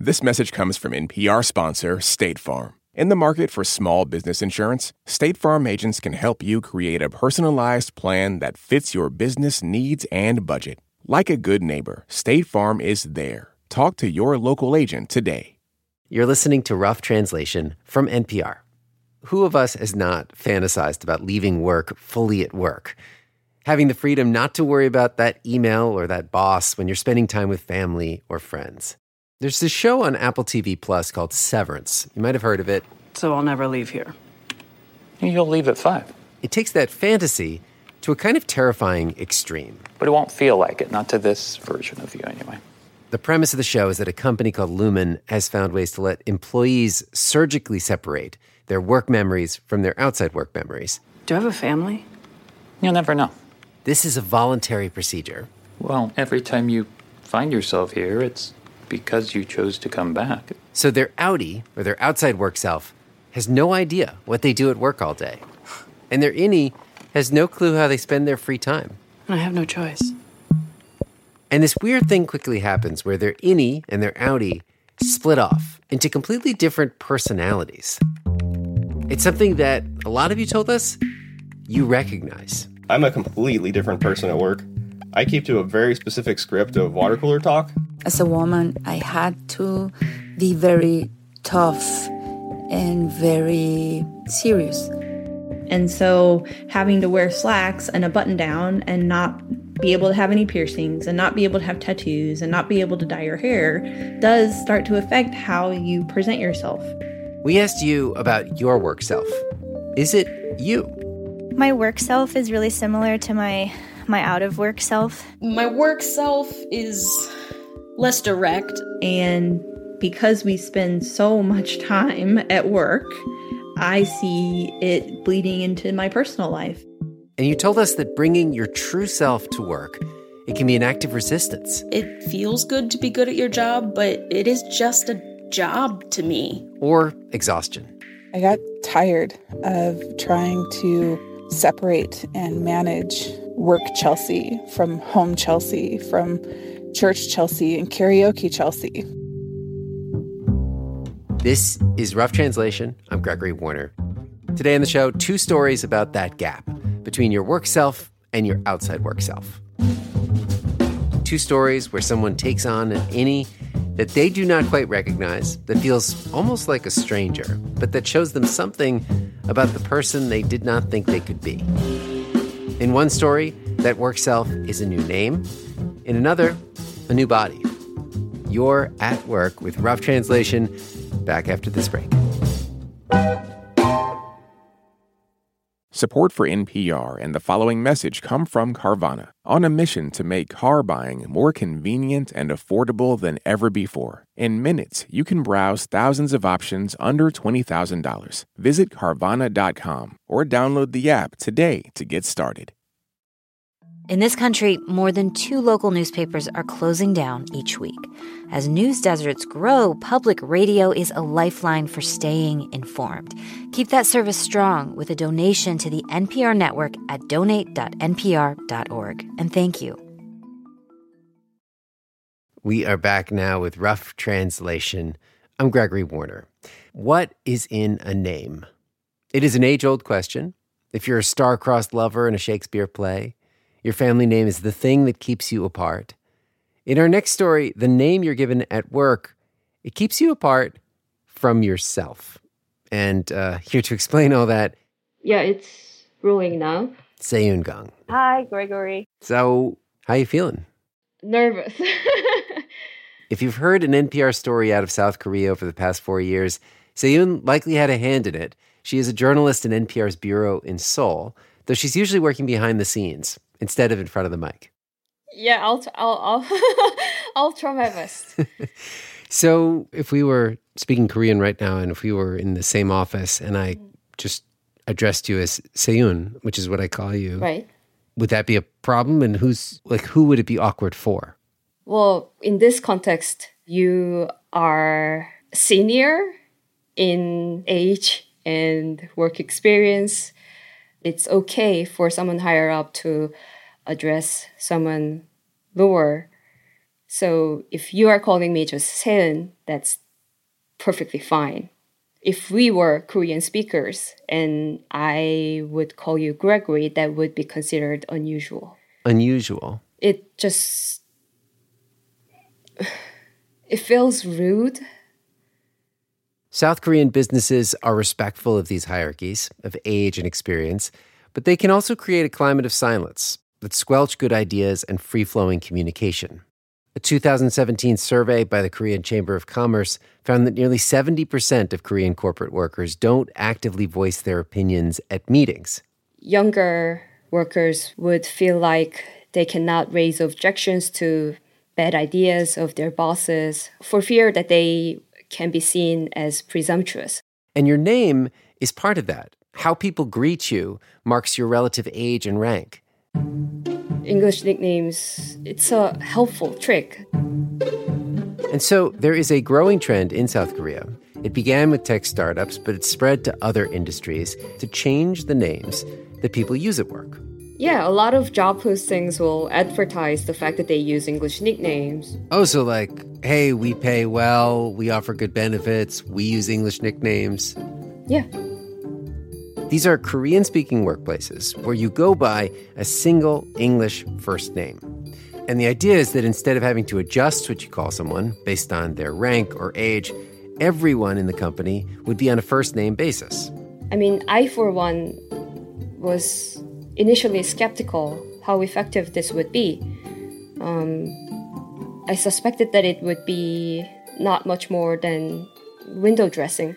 This message comes from NPR sponsor State Farm. In the market for small business insurance, State Farm agents can help you create a personalized plan that fits your business needs and budget. Like a good neighbor, State Farm is there. Talk to your local agent today. You're listening to Rough Translation from NPR. Who of us has not fantasized about leaving work fully at work? Having the freedom not to worry about that email or that boss when you're spending time with family or friends. There's this show on Apple TV Plus called Severance. You might have heard of it. So I'll never leave here. You'll leave at 5. It takes that fantasy to a kind of terrifying extreme. But it won't feel like it, not to this version of you anyway. The premise of the show is that a company called Lumen has found ways to let employees surgically separate their work memories from their outside work memories. Do I have a family? You'll never know. This is a voluntary procedure. Well, every time you find yourself here, it's because you chose to come back. So their outie, or their outside work self, has no idea what they do at work all day. And their innie has no clue how they spend their free time. I have no choice. And this weird thing quickly happens where their innie and their outie split off into completely different personalities. It's something that a lot of you told us you recognize. I'm a completely different person at work. I keep to a very specific script of water cooler talk. As a woman, I had to be very tough and very serious. And so having to wear slacks and a button down and not be able to have any piercings and not be able to have tattoos and not be able to dye your hair does start to affect how you present yourself. We asked you about your work self. Is it you? My work self is really similar to my out-of-work self. My work self is less direct. And because we spend so much time at work, I see it bleeding into my personal life. And you told us that bringing your true self to work, it can be an act of resistance. It feels good to be good at your job, but it is just a job to me. Or exhaustion. I got tired of trying to separate and manage work Chelsea from home Chelsea, from church Chelsea and karaoke Chelsea. This is Rough Translation. I'm Gregory Warner. Today on the show, 2 stories about that gap between your work self and your outside work self. 2 stories where someone takes on an innie that they do not quite recognize, that feels almost like a stranger, but that shows them something about the person they did not think they could be. In one story, that work self is a new name. In another, a new body. You're at work with Rough Translation. Back after this break. Support for NPR and the following message come from Carvana, on a mission to make car buying more convenient and affordable than ever before. In minutes, you can browse thousands of options under $20,000. Visit Carvana.com or download the app today to get started. In this country, more than 2 local newspapers are closing down each week. As news deserts grow, public radio is a lifeline for staying informed. Keep that service strong with a donation to the NPR network at donate.npr.org. And thank you. We are back now with Rough Translation. I'm Gregory Warner. What is in a name? It is an age-old question. If you're a star-crossed lover in a Shakespeare play, your family name is the thing that keeps you apart. In our next story, the name you're given at work, it keeps you apart from yourself. And here to explain all that... Yeah, it's rolling now. Se-Yoon Kang. Hi, Gregory. So, how you feeling? Nervous. If you've heard an NPR story out of South Korea over the past 4 years, Se-Yoon likely had a hand in it. She is a journalist in NPR's bureau in Seoul, though she's usually working behind the scenes instead of in front of the mic. Yeah, I'll I'll try my best. So if we were speaking Korean right now, and if we were in the same office, and I just addressed you as Se-Yoon, which is what I call you, right? Would that be a problem? And who would it be awkward for? Well, in this context, you are senior in age and work experience. It's okay for someone higher up to address someone lower. So if you are calling me just Seun, that's perfectly fine. If we were Korean speakers and I would call you Gregory, that would be considered unusual. Unusual? It feels rude. South Korean businesses are respectful of these hierarchies, of age and experience, but they can also create a climate of silence that squelch good ideas and free-flowing communication. A 2017 survey by the Korean Chamber of Commerce found that nearly 70% of Korean corporate workers don't actively voice their opinions at meetings. Younger workers would feel like they cannot raise objections to bad ideas of their bosses for fear that they can be seen as presumptuous. And your name is part of that. How people greet you marks your relative age and rank. English nicknames, it's a helpful trick. And so there is a growing trend in South Korea. It began with tech startups, but it spread to other industries to change the names that people use at work. Yeah, a lot of job postings will advertise the fact that they use English nicknames. Oh, so like, hey, we pay well, we offer good benefits, we use English nicknames. Yeah. These are Korean-speaking workplaces where you go by a single English first name. And the idea is that instead of having to adjust what you call someone based on their rank or age, everyone in the company would be on a first-name basis. I mean, I, for one, was initially skeptical how effective this would be. I suspected that it would be not much more than window dressing.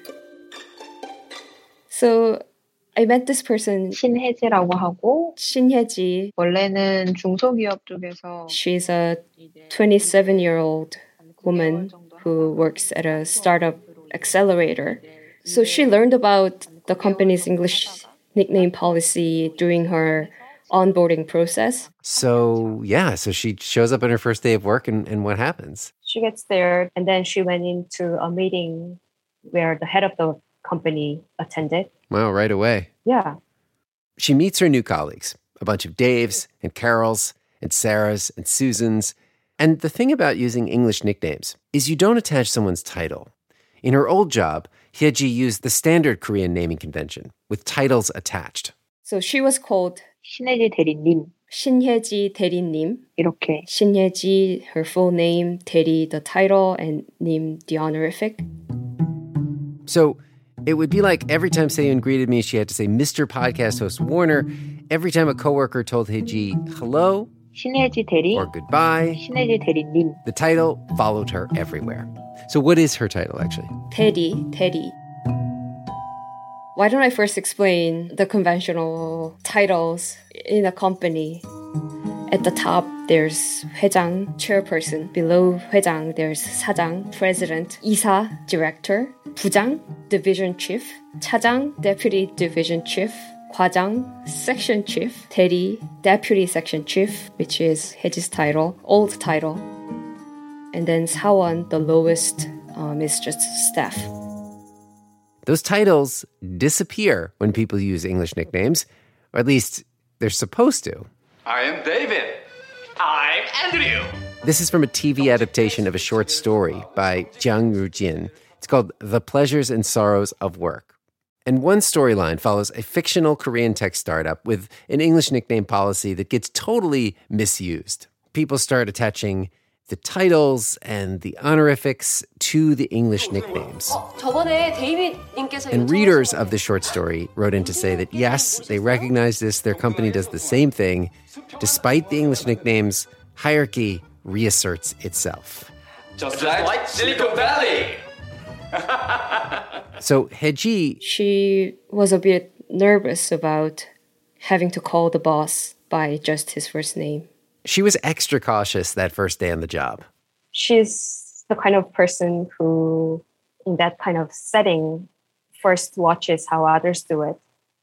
So I met this person. 신혜지라고 하고. 신혜지. 원래는 중소기업 쪽에서. She's a 27-year-old woman who works at a startup accelerator. So she learned about the company's English nickname policy during her onboarding process. So she shows up on her first day of work and what happens? She gets there and then she went into a meeting where the head of the company attended. Wow, right away. Yeah. She meets her new colleagues, a bunch of Daves and Carols and Sarahs and Susans. And the thing about using English nicknames is you don't attach someone's title. In her old job, Hyeji used the standard Korean naming convention with titles attached. So she was called 신혜지 대리님. 신혜지 대리님. 이렇게. 신혜지, her full name, 대리, the title, and 님, the honorific. So it would be like every time Seun greeted me, she had to say Mr. Podcast Host Warner. Every time a coworker told Hyeji hello 신혜지 대리 or goodbye, 신혜지 대리님. The title followed her everywhere. So what is her title actually? 대리. Why don't I first explain the conventional titles in a company? At the top, there's 회장, chairperson. Below 회장, there's 사장, president, 이사, director, 부장, division chief, 차장, deputy division chief, 과장, section chief, 대리, deputy section chief, which is 혜지's title, old title. And then 사원, the lowest, is just staff. Those titles disappear when people use English nicknames, or at least they're supposed to. I am David. I'm Andrew. This is from a TV adaptation of a short story by Jiang Ru-jin. It's called The Pleasures and Sorrows of Work. And one storyline follows a fictional Korean tech startup with an English nickname policy that gets totally misused. People start attaching the titles and the honorifics to the English nicknames. And readers of the short story wrote in to say that yes, they recognize this, their company does the same thing. Despite the English nicknames, hierarchy reasserts itself. Just like Silicon Valley. So Hyeji... She was a bit nervous about having to call the boss by just his first name. She was extra cautious that first day on the job. She's the kind of person who, in that kind of setting, first watches how others do it.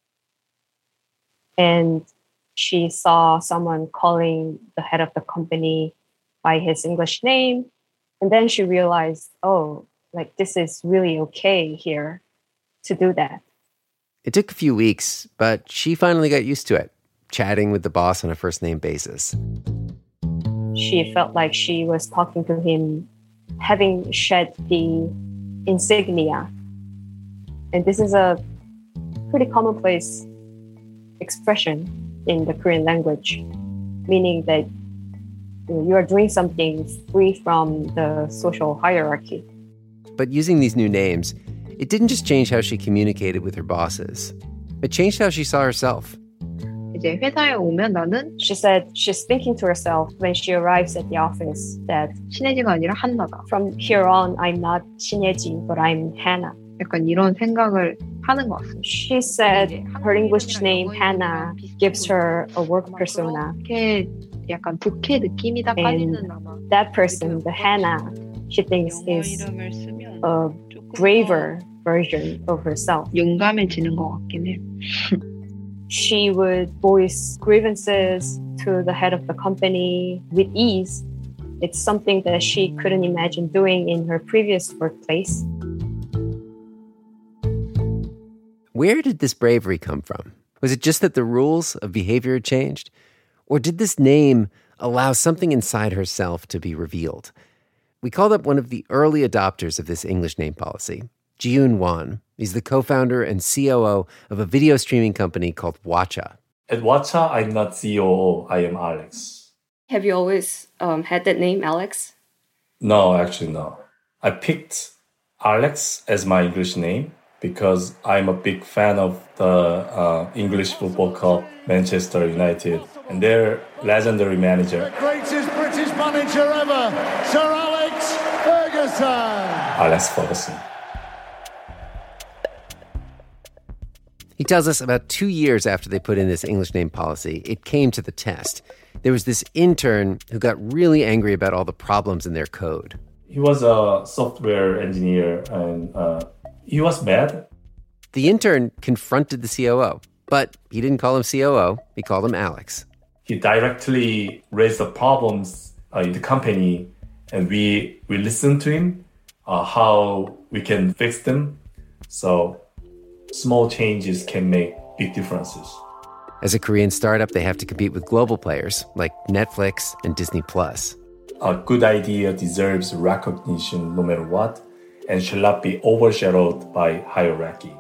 And she saw someone calling the head of the company by his English name. And then she realized, this is really okay here to do that. It took a few weeks, but she finally got used to it, chatting with the boss on a first-name basis. she felt like she was talking to him having shed the insignia. And this is a pretty commonplace expression in the Korean language, meaning that you are doing something free from the social hierarchy. But using these new names, it didn't just change how she communicated with her bosses. It changed how she saw herself. 이제 회사에 오면 나는 She said she's thinking to herself when she arrives at the office that 신혜지가 아니라 한나다. From here on, I'm not 신혜지, but I'm Hannah. 약간 이런 생각을 하는 것 같습니다. She said her English name Hannah gives her a work persona. 약간 독해 느낌이다까지는 아마. That person, the Hannah, she thinks is a braver version of herself. 용감해지는 것 같긴 해. She would voice grievances to the head of the company with ease. It's something that she couldn't imagine doing in her previous workplace. Where did this bravery come from? Was it just that the rules of behavior had changed? Or did this name allow something inside herself to be revealed? We called up one of the early adopters of this English name policy, Ji-yoon Won. He's the co-founder and COO of a video streaming company called Watcha. At Watcha, I'm not COO. I am Alex. Have you always had that name, Alex? No, actually, no. I picked Alex as my English name because I'm a big fan of the English football club, Manchester United, and their legendary manager. The greatest British manager ever, Sir Alex Ferguson. Alex Ferguson. He tells us about 2 years after they put in this English name policy, it came to the test. There was this intern who got really angry about all the problems in their code. He was a software engineer and he was mad. The intern confronted the COO, but he didn't call him COO. He called him Alex. He directly raised the problems in the company, and we listened to him, how we can fix them. So small changes can make big differences. As a Korean startup, they have to compete with global players like Netflix and Disney+. A good idea deserves recognition no matter what and shall not be overshadowed by hierarchy.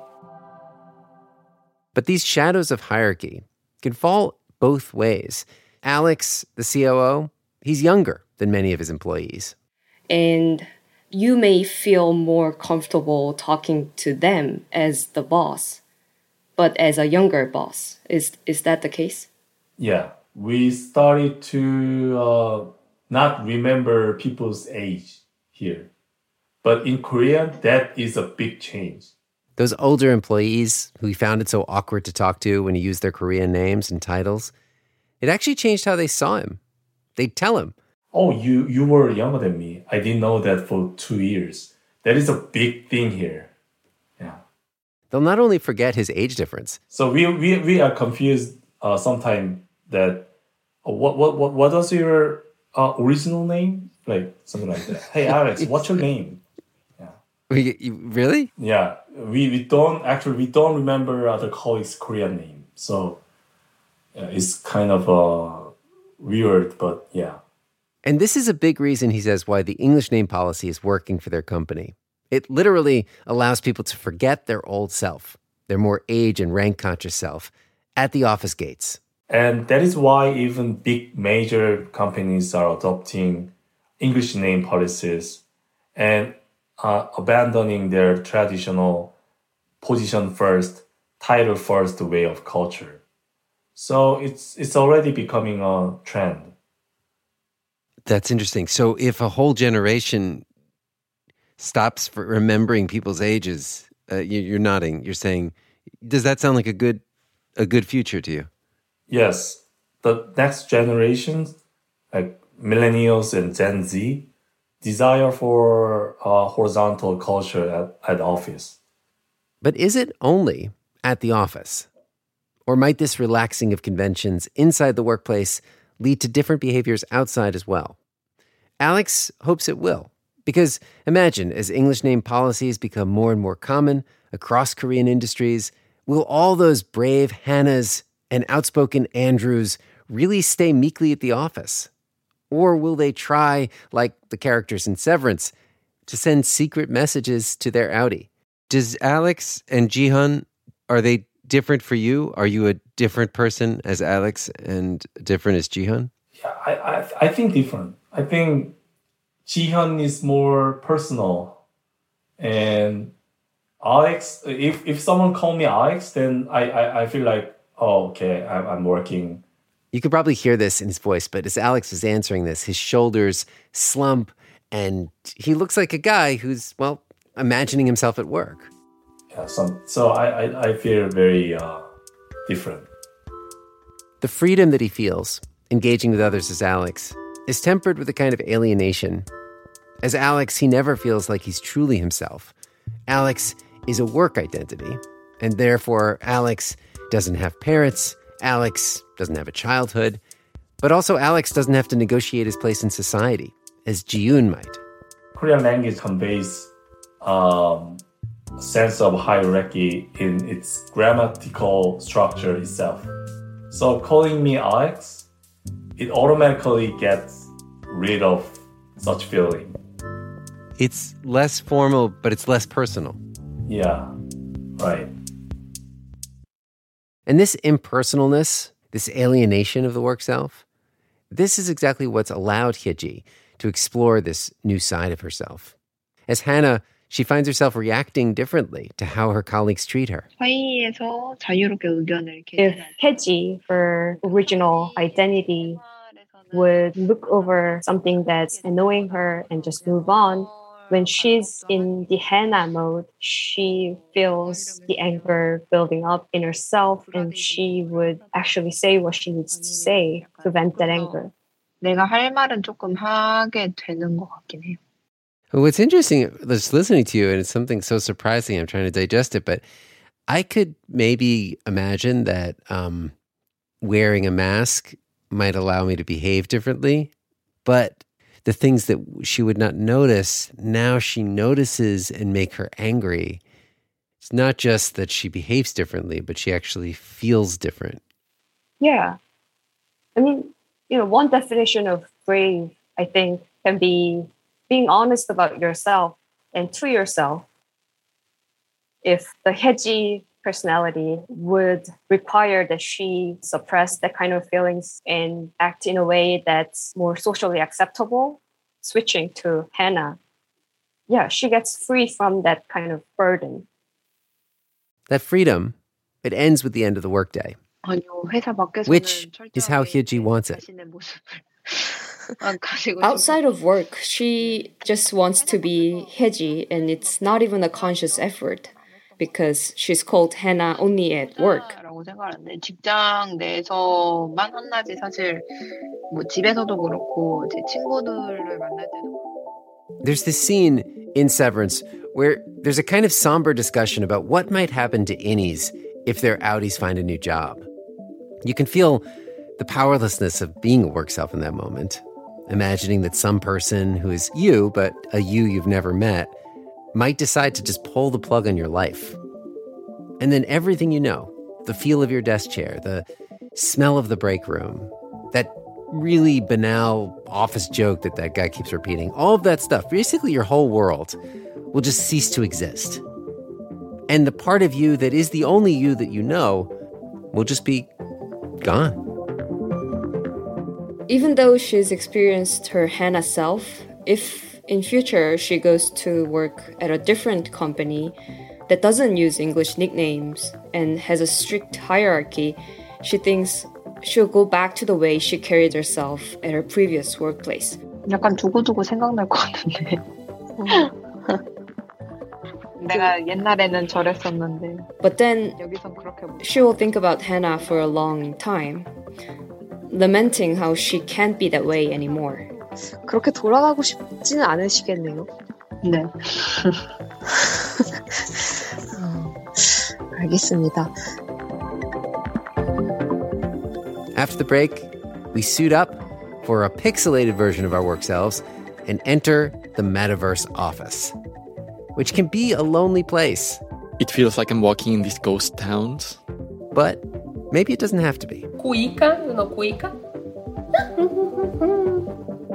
But these shadows of hierarchy can fall both ways. Alex, the COO, he's younger than many of his employees. And you may feel more comfortable talking to them as the boss, but as a younger boss. Is that the case? Yeah. We started to not remember people's age here. But in Korea, that is a big change. Those older employees who he found it so awkward to talk to when he used their Korean names and titles, it actually changed how they saw him. They'd tell him, "Oh, you were younger than me. I didn't know that for 2 years. That is a big thing here." Yeah. They'll not only forget his age difference. So we are confused sometimes that what was your original name? Like something like that. Hey Alex, what's your name? Really? Yeah, we don't remember the colleague's Korean name, so it's kind of weird, but yeah. And this is a big reason, he says, why the English name policy is working for their company. It literally allows people to forget their old self, their more age and rank conscious self, at the office gates. And that is why even big major companies are adopting English name policies and abandoning their traditional position first, title first way of culture. So it's already becoming a trend. That's interesting. So if a whole generation stops for remembering people's ages, you're nodding. You're saying, does that sound like a good future to you? Yes, the next generation, like millennials and Gen Z, desire for horizontal culture at office. But is it only at the office? Or might this relaxing of conventions inside the workplace lead to different behaviors outside as well? Alex hopes it will. Because imagine, as English name policies become more and more common across Korean industries, will all those brave Hannahs and outspoken Andrews really stay meekly at the office? Or will they try, like the characters in Severance, to send secret messages to their outie? Does Alex and Jihyun, are they different for you? Are you a different person as Alex and different as Jihyun? Yeah, I think different. I think Jihyun is more personal. And Alex, if someone call me Alex, then I feel like, oh, okay, I'm working. You could probably hear this in his voice, but as Alex is answering this, his shoulders slump and he looks like a guy who's, well, imagining himself at work. Yeah, so I feel very different. The freedom that he feels, engaging with others as Alex, is tempered with a kind of alienation. As Alex, he never feels like he's truly himself. Alex is a work identity, and therefore Alex doesn't have parents, Alex doesn't have a childhood, but also Alex doesn't have to negotiate his place in society, as Jihyun might. Korean language conveys a sense of hierarchy in its grammatical structure itself. So calling me Alex, it automatically gets rid of such feeling. It's less formal, but it's less personal. Yeah, right. And this impersonalness, this alienation of the work self, this is exactly what's allowed Hyeji to explore this new side of herself. As Hannah, she finds herself reacting differently to how her colleagues treat her. If Hyeji, her original identity, would look over something that's annoying her and just move on, when she's in the Hannah mode, she feels the anger building up in herself and she would actually say what she needs to say to vent that anger. 내가 할 말은 조금 하게 되는 것 같긴 해요. What's interesting, just listening to you, and it's something so surprising, I'm trying to digest it, but I could maybe imagine that wearing a mask might allow me to behave differently, but the things that she would not notice, now she notices and make her angry. It's not just that she behaves differently, but she actually feels different. Yeah. I mean, one definition of brave, I think, can be being honest about yourself and to yourself. If the Hyeji personality would require that she suppress that kind of feelings and act in a way that's more socially acceptable, switching to Hannah, yeah, she gets free from that kind of burden. That freedom, it ends with the end of the workday, which is how Hyeji wants it. Outside of work, she just wants to be Hyeji, and it's not even a conscious effort because she's called Hannah only at work. 직장 내에서만 한나지 사실 뭐 집에서도 그렇고 제 친구들을 만날 때도. There's this scene in Severance where there's a kind of somber discussion about what might happen to innies if their outies find a new job. You can feel the powerlessness of being a work self in that moment, imagining that some person who is you, but a you you've never met, might decide to just pull the plug on your life. And then everything you know, the feel of your desk chair, the smell of the break room, that really banal office joke that guy keeps repeating, all of that stuff, basically your whole world will just cease to exist. And the part of you that is the only you that you know will just be gone. Even though she's experienced her Hannah self, if in future she goes to work at a different company that doesn't use English nicknames and has a strict hierarchy, she thinks she'll go back to the way she carried herself at her previous workplace. 약간 두고두고 생각날 것 같은데. 내가 옛날에는 저랬었는데. But then she will think about Hannah for a long time, lamenting how she can't be that way anymore. 그렇게 돌아가고 싶지는 않으시겠네요. 네. 알겠습니다. After the break, we suit up for a pixelated version of our work selves and enter the metaverse office, which can be a lonely place. It feels like I'm walking in these ghost towns. But maybe it doesn't have to be. Cuica? You know Cuica?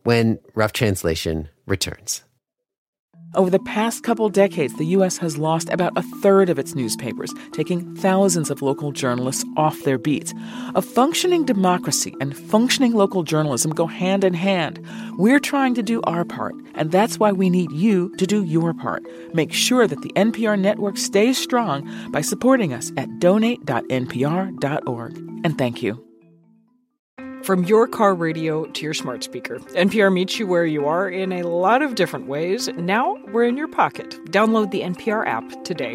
when Rough Translation returns. Over the past couple decades, the U.S. has lost about a third of its newspapers, taking thousands of local journalists off their beats. A functioning democracy and functioning local journalism go hand in hand. We're trying to do our part, and that's why we need you to do your part. Make sure that the NPR network stays strong by supporting us at donate.npr.org. And thank you. From your car radio to your smart speaker, NPR meets you where you are in a lot of different ways. Now we're in your pocket. Download the NPR app today.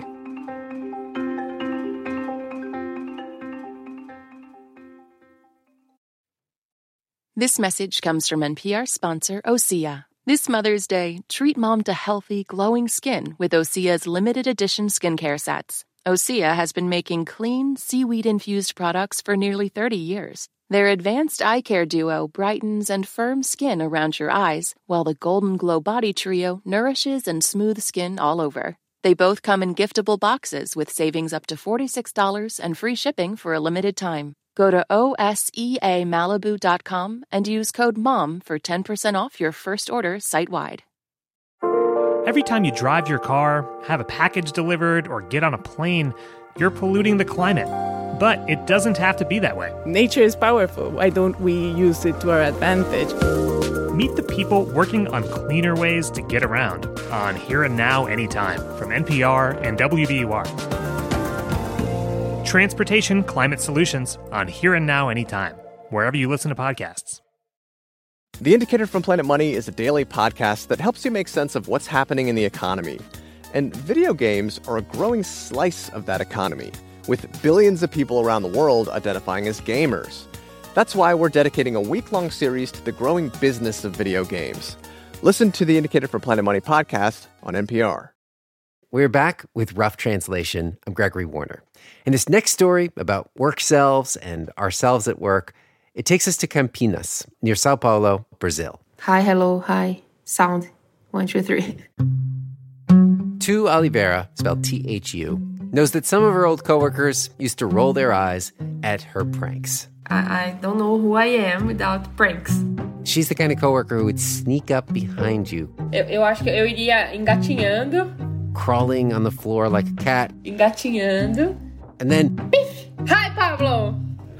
This message comes from NPR sponsor Osea. This Mother's Day, treat mom to healthy, glowing skin with Osea's limited edition skincare sets. Osea has been making clean, seaweed-infused products for nearly 30 years. Their advanced eye care duo brightens and firms skin around your eyes, while the Golden Glow Body Trio nourishes and smooths skin all over. They both come in giftable boxes with savings up to $46 and free shipping for a limited time. Go to OSEAMalibu.com and use code MOM for 10% off your first order site-wide. Every time you drive your car, have a package delivered, or get on a plane, you're polluting the climate. But it doesn't have to be that way. Nature is powerful. Why don't we use it to our advantage? Meet the people working on cleaner ways to get around on Here and Now Anytime from NPR and WBUR. Transportation Climate Solutions on Here and Now Anytime, wherever you listen to podcasts. The Indicator from Planet Money is a daily podcast that helps you make sense of what's happening in the economy. And video games are a growing slice of that economy, with billions of people around the world identifying as gamers. That's why we're dedicating a week-long series to the growing business of video games. Listen to the Indicator from Planet Money podcast on NPR. We're back with Rough Translation. I'm Gregory Warner. In this next story about work selves and ourselves at work, it takes us to Campinas, near Sao Paulo, Brazil. Hi, hello, hi. Sound. 1, 2, 3. Tu Oliveira, spelled T-H-U, knows that some of her old coworkers used to roll their eyes at her pranks. I don't know who I am without pranks. She's the kind of coworker who would sneak up behind you. Eu acho que eu iria engatinhando. Crawling on the floor like a cat. Engatinhando. And then... Biff! Hi, Pablo!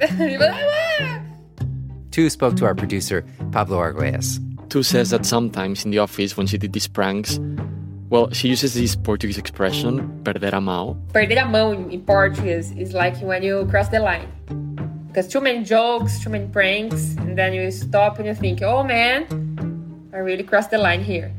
Tu spoke to our producer, Pablo Arguelles. Tu says that sometimes in the office when she did these pranks, well, she uses this Portuguese expression, perder a mão. Perder a mão in Portuguese is like when you cross the line. Because too many jokes, too many pranks, and then you stop and you think, oh man, I really crossed the line here.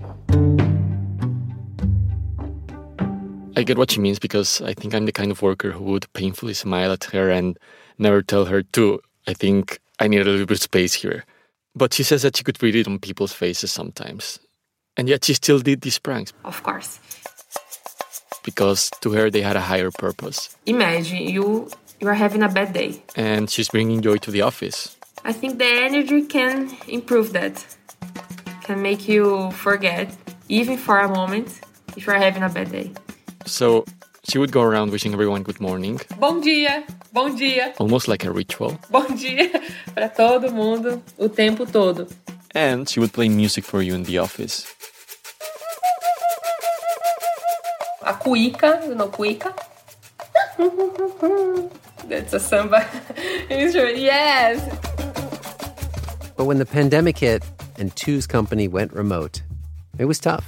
I get what she means because I think I'm the kind of worker who would painfully smile at her and never tell her to. I think I need a little bit of space here. But she says that she could read it on people's faces sometimes. And yet she still did these pranks. Of course. Because to her they had a higher purpose. Imagine you are having a bad day. And she's bringing joy to the office. I think the energy can improve that. Can make you forget, even for a moment, if you are having a bad day. So she would go around wishing everyone good morning. Bom dia, bom dia. Almost like a ritual. Bom dia para todo mundo, o tempo todo. And she would play music for you in the office. A cuíca, you know cuíca? That's a samba instrument, yes! But when the pandemic hit and Tu's company went remote, it was tough.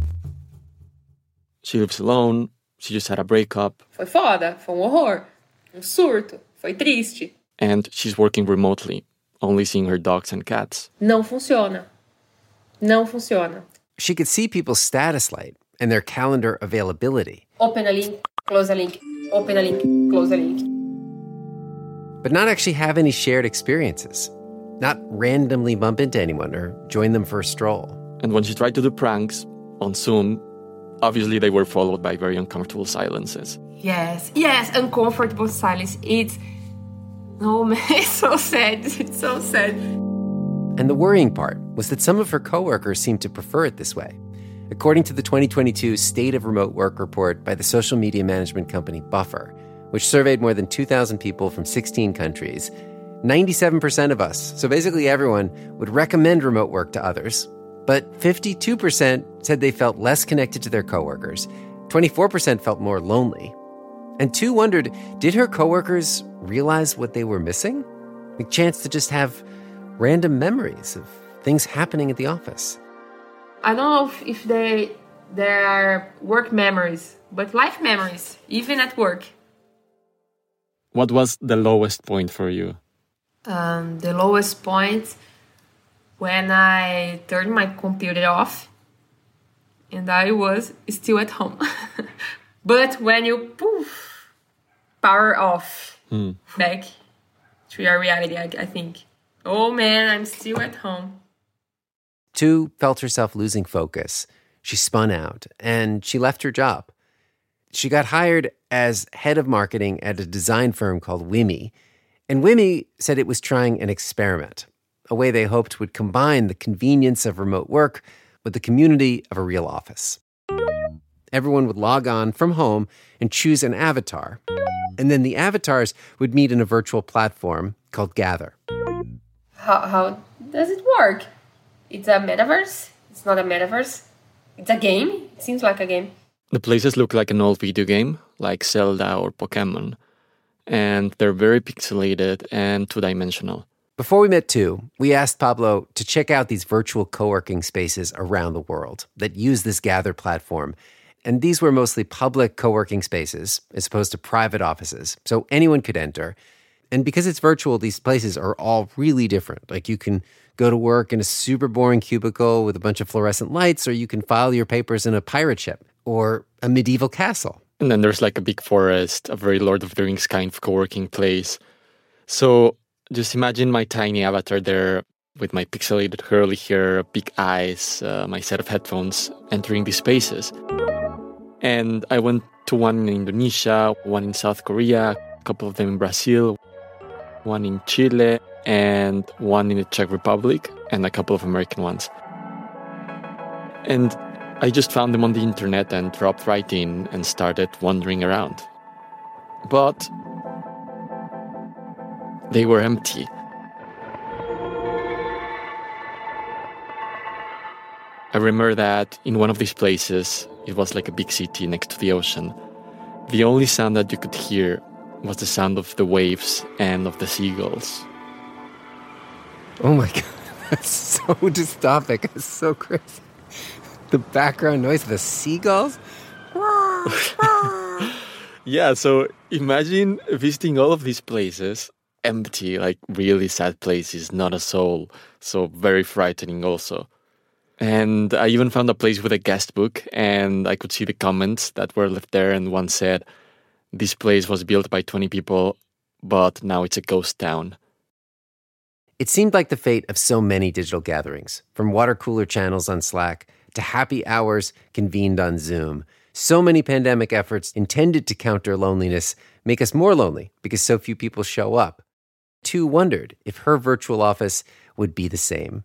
She lives alone. She just had a breakup. Foi foda, foi horror, surto, foi triste. And she's working remotely, only seeing her dogs and cats. Não funciona. Não funciona. She could see people's status light and their calendar availability. Open a link, close a link, open a link, close a link. But not actually have any shared experiences. Not randomly bump into anyone or join them for a stroll. And when she tried to do pranks on Zoom, obviously they were followed by very uncomfortable silences. Yes, uncomfortable silence. Oh man, it's so sad. It's so sad. And the worrying part was that some of her coworkers seemed to prefer it this way. According to the 2022 State of Remote Work report by the social media management company Buffer, which surveyed more than 2,000 people from 16 countries, 97% of us, so basically everyone, would recommend remote work to others. But 52% said they felt less connected to their coworkers. 24% felt more lonely. And 2 wondered, did her coworkers realize what they were missing? A chance to just have random memories of things happening at the office. I don't know if there are work memories, but life memories, even at work. What was the lowest point for you? The lowest point when I turned my computer off and I was still at home. But when you power off back to your reality, I think, oh man, I'm still at home. 2 felt herself losing focus. She spun out and she left her job. She got hired as head of marketing at a design firm called Wimi. And Wimi said it was trying an experiment, a way they hoped would combine the convenience of remote work with the community of a real office. Everyone would log on from home and choose an avatar. And then the avatars would meet in a virtual platform called Gather. How does it work? It's a metaverse? It's not a metaverse? It's a game? It seems like a game. The places look like an old video game, like Zelda or Pokemon. And they're very pixelated and 2-dimensional. Before we met 2, we asked Pablo to check out these virtual co-working spaces around the world that use this Gather platform. And these were mostly public co-working spaces as opposed to private offices, so anyone could enter. And because it's virtual, these places are all really different. Like you can go to work in a super boring cubicle with a bunch of fluorescent lights, or you can file your papers in a pirate ship or a medieval castle. And then there's like a big forest, a very Lord of the Rings kind of co-working place. So just imagine my tiny avatar there with my pixelated curly hair, big eyes, my set of headphones entering these spaces. And I went to one in Indonesia, one in South Korea, a couple of them in Brazil, one in Chile, and one in the Czech Republic, and a couple of American ones. And I just found them on the internet and dropped right in and started wandering around. But they were empty. I remember that in one of these places, it was like a big city next to the ocean. The only sound that you could hear was the sound of the waves and of the seagulls. Oh my God, that's so dystopic. It's so crazy. The background noise of the seagulls? Yeah, so imagine visiting all of these places, empty, like really sad places, not a soul. So very frightening also. And I even found a place with a guest book, and I could see the comments that were left there, and one said, "This place was built by 20 people, but now it's a ghost town." It seemed like the fate of so many digital gatherings, from water cooler channels on Slack to happy hours convened on Zoom. So many pandemic efforts intended to counter loneliness make us more lonely because so few people show up. 2 wondered if her virtual office would be the same.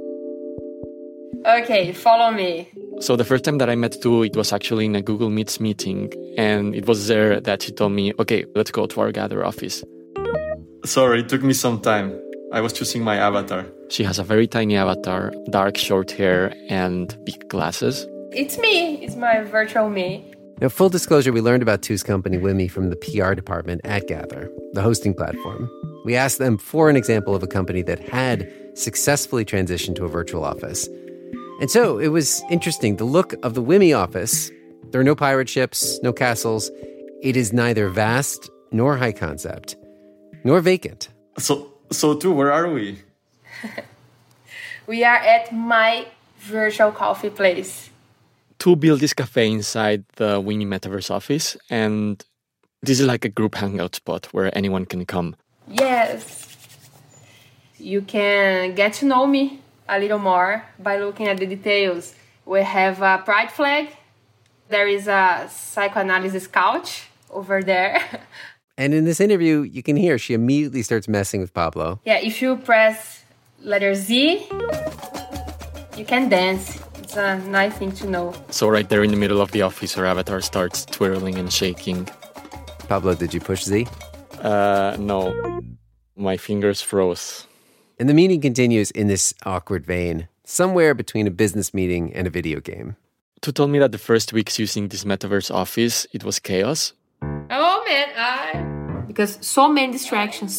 Okay, follow me. So the first time that I met 2, it was actually in a Google Meets meeting, and it was there that she told me, okay, let's go to our Gather office. Sorry, it took me some time. I was choosing my avatar. She has a very tiny avatar, dark short hair, and big glasses. It's me. It's my virtual me. Now, full disclosure, we learned about 2's company, Wimi, from the PR department at Gather, the hosting platform. We asked them for an example of a company that had successfully transitioned to a virtual office. And so it was interesting. The look of the Wimi office, there are no pirate ships, no castles. It is neither vast nor high concept, nor vacant. So 2, where are we? We are at my virtual coffee place. 2 built this cafe inside the Wimi Metaverse office, and this is like a group hangout spot where anyone can come. Yes. You can get to know me a little more by looking at the details. We have a pride flag. There is a psychoanalysis couch over there. And in this interview, you can hear she immediately starts messing with Pablo. Yeah, if you press letter Z, you can dance. It's a nice thing to know. So right there in the middle of the office, her avatar starts twirling and shaking. Pablo, did you push Z? No. My fingers froze. And the meeting continues in this awkward vein, somewhere between a business meeting and a video game. Tu told me that the first weeks using this metaverse office, it was chaos. Oh man, because so many distractions.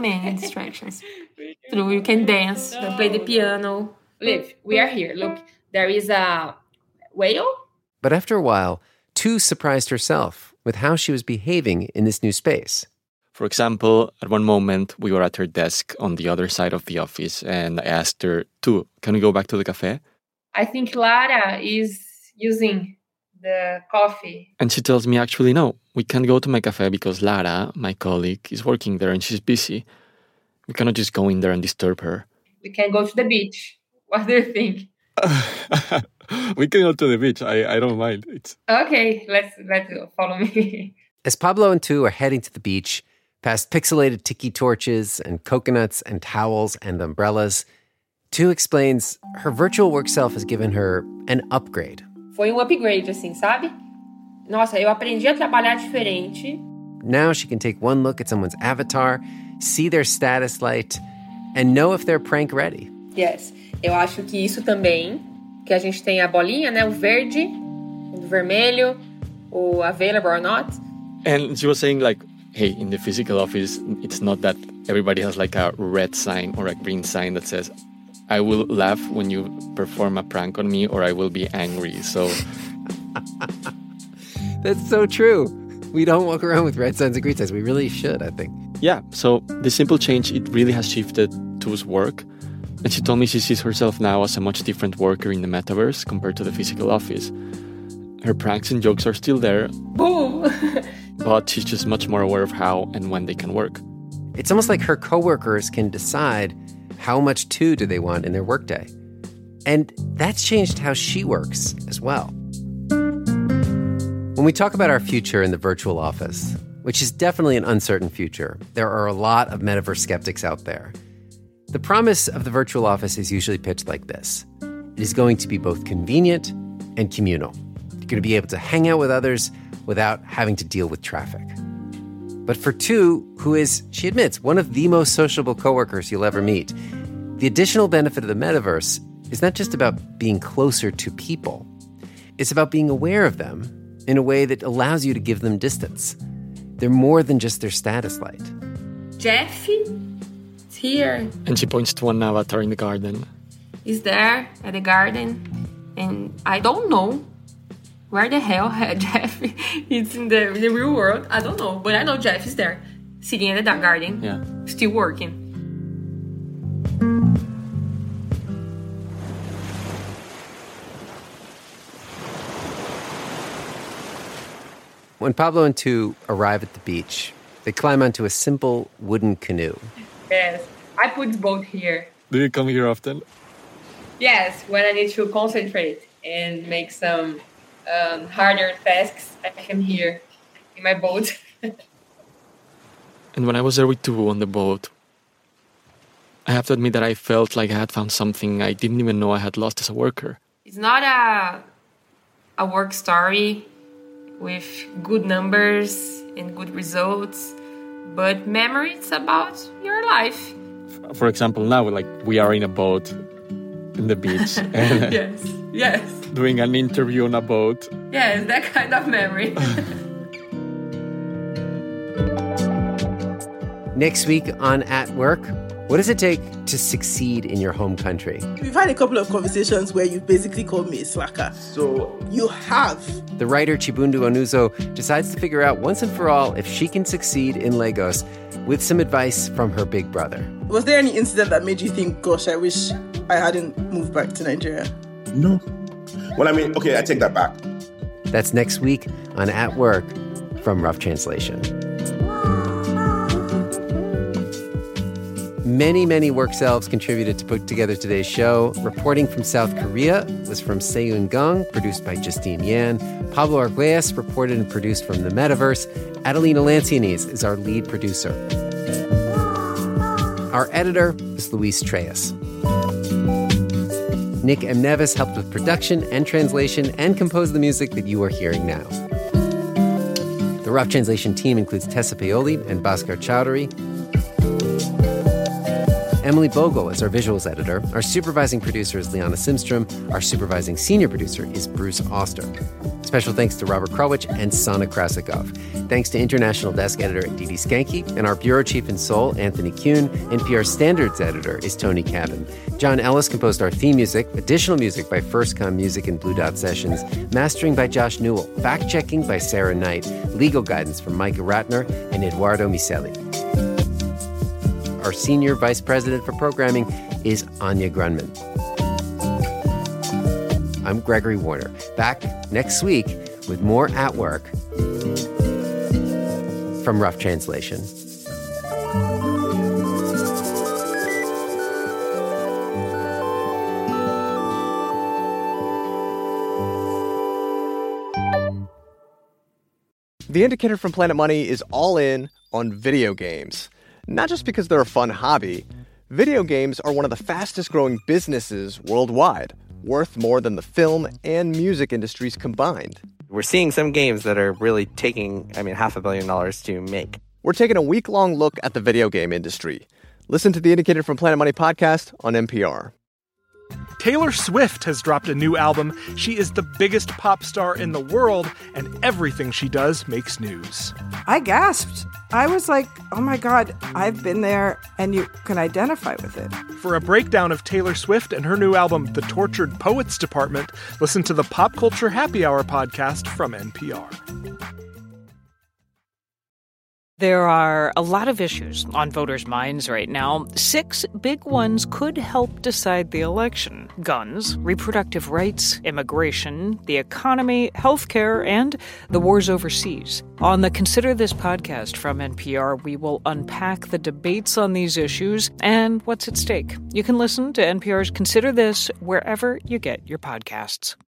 You can dance, play the piano. Liv, we are here. Look, there is a whale. But after a while, Tu surprised herself with how she was behaving in this new space. For example, at one moment, we were at her desk on the other side of the office, and I asked her, Tu, can we go back to the cafe? I think Lara is using the coffee. And she tells me, actually, no, we can't go to my cafe because Lara, my colleague, is working there and she's busy. We cannot just go in there and disturb her. We can go to the beach. What do you think? We can go to the beach. I don't mind. Okay, let's go. Follow me. As Pablo and Tu are heading to the beach, past pixelated tiki torches and coconuts and towels and umbrellas, Tu explains her virtual work self has given her an upgrade. Foi upgrade, assim, sabe? Nossa, eu aprendi a trabalhar diferente. Now she can take one look at someone's avatar, see their status light, and know if they're prank ready. Yes, eu acho que isso também, que a gente tem a bolinha, né, o verde, o vermelho, o available or not. And she was saying, like, hey, in the physical office, it's not that everybody has like a red sign or a green sign that says, I will laugh when you perform a prank on me or I will be angry. So that's so true. We don't walk around with red signs and green signs. We really should, I think. Yeah, so the simple change, it really has shifted Tu's work. And she told me she sees herself now as a much different worker in the metaverse compared to the physical office. Her pranks and jokes are still there. Boom! But she's just much more aware of how and when they can work. It's almost like her coworkers can decide how much Tu do they want in their workday. And that's changed how she works as well. When we talk about our future in the virtual office, which is definitely an uncertain future, there are a lot of metaverse skeptics out there. The promise of the virtual office is usually pitched like this. It is going to be both convenient and communal. You're going to be able to hang out with others without having to deal with traffic. But for Tu, who is, she admits, one of the most sociable coworkers you'll ever meet, the additional benefit of the metaverse is not just about being closer to people. It's about being aware of them in a way that allows you to give them distance. They're more than just their status light. Jeff is here. And she points to one avatar in the garden. He's there at the garden. And I don't know where the hell Jeff is in the real world. I don't know. But I know Jeff is there, sitting in the garden, still working. When Pablo and Tu arrive at the beach, they climb onto a simple wooden canoe. Yes, I put boat here. Do you come here often? Yes, when I need to concentrate and make some harder tasks, I come here in my boat. And when I was there with Tu on the boat, I have to admit that I felt like I had found something I didn't even know I had lost as a worker. It's not a work story with good numbers and good results, but memories about your life. For example, now, like, we are in a boat in the beach. And yes. Doing an interview on a boat. Yes, that kind of memory. Next week on At Work, what does it take to succeed in your home country? We've had a couple of conversations where you basically called me a slacker. So you have. The writer Chibundu Onuzo decides to figure out once and for all if she can succeed in Lagos with some advice from her big brother. Was there any incident that made you think, gosh, I wish I hadn't moved back to Nigeria? No. Well, I mean, okay, I take that back. That's next week on At Work from Rough Translation. Many, many work selves contributed to put together today's show. Reporting from South Korea was from Seyoon Gung, produced by Justine Yan. Pablo Arguelles reported and produced from the Metaverse. Adelina Lancianese is our lead producer. Our editor is Luis Treyes. Nick M. Nevis helped with production and translation and composed the music that you are hearing now. The Rough Translation team includes Tessa Paoli and Bhaskar Chowdhury. Emily Bogle is our visuals editor. Our supervising producer is Liana Simstrom. Our supervising senior producer is Bruce Auster. Special thanks to Robert Krulwich and Sana Krasikov. Thanks to international desk editor Didi Skanke and our bureau chief in Seoul, Anthony Kuhn. NPR standards editor is Tony Cabin. John Ellis composed our theme music. Additional music by First Com Music and Blue Dot Sessions. Mastering by Josh Newell. Fact-checking by Sarah Knight. Legal guidance from Micah Ratner and Eduardo Miseli. Our senior vice president for programming is Anya Grunman. I'm Gregory Warner. Back next week with more At Work from Rough Translation. The Indicator from Planet Money is all in on video games. Not just because they're a fun hobby. Video games are one of the fastest growing businesses worldwide, worth more than the film and music industries combined. We're seeing some games that are really taking, $500 million to make. We're taking a week-long look at the video game industry. Listen to the Indicator from Planet Money podcast on NPR. Taylor Swift has dropped a new album. She is the biggest pop star in the world, and everything she does makes news. I gasped. I was like, oh my God, I've been there, and you can identify with it. For a breakdown of Taylor Swift and her new album, The Tortured Poets Department, listen to the Pop Culture Happy Hour podcast from NPR. There are a lot of issues on voters' minds right now. 6 big ones could help decide the election: guns, reproductive rights, immigration, the economy, healthcare, and the wars overseas. On the Consider This podcast from NPR, we will unpack the debates on these issues and what's at stake. You can listen to NPR's Consider This wherever you get your podcasts.